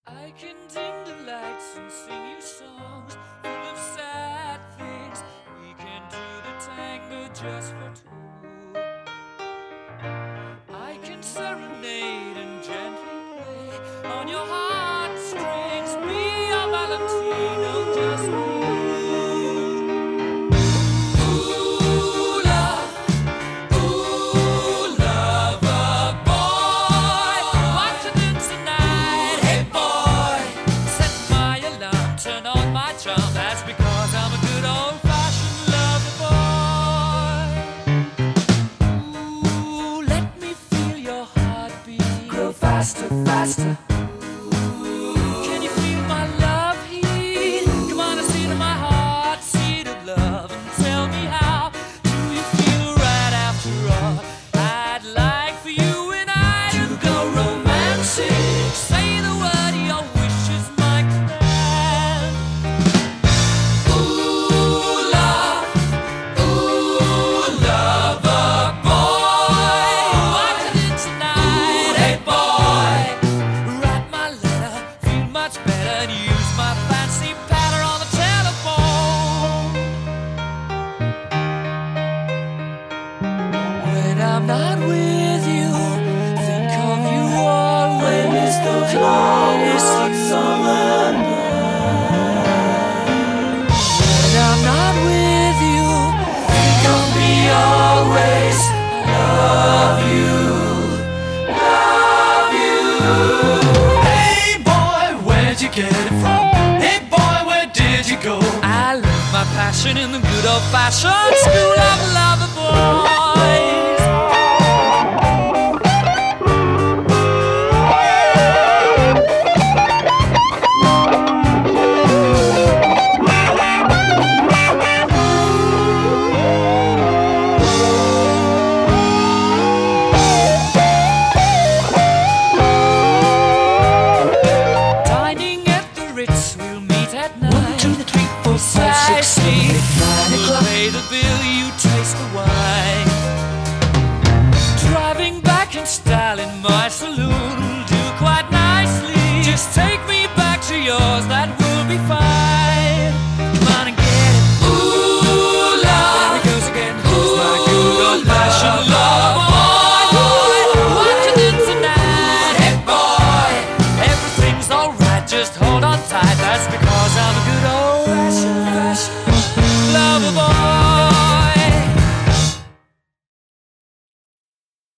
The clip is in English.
I can dim the lights and sing you songs full of sad things. We can do the tango just for two. I can serenade and gently play on your heartstrings. Be your Valentino just for you. Ooh, love, ooh, lover boy, what to do tonight? Hey boy, set my alarm, turn on my charm. That's because I'm a good old-fashioned lover boy. Ooh, let me feel your heartbeat grow faster, faster. Can you feel my love heat? Come on and see to my heart, seat of love, and tell me how do you feel right after all? I'd like for you and I to go romantic. Say the word, your wish is my command. Ooh, love, ooh, lover boy, what to do tonight? Hey boy, write my letter, feel much better, and use my fancy patter on the telephone. When I'm not with you, think of you always. The longest summer night. When I'm not with you, think of me always. Love you, love you. Hey boy, where'd you get it from? Hey boy, where did you go? I learned my passion in the good old-fashioned school of lover boys. Dining at the Ritz, we'll meet at night. 1, 2, 3, 4, 5, 6, 7, 8, 9 We'll o'clock. pay the bill, you taste the wine. Driving back in style in my saloon.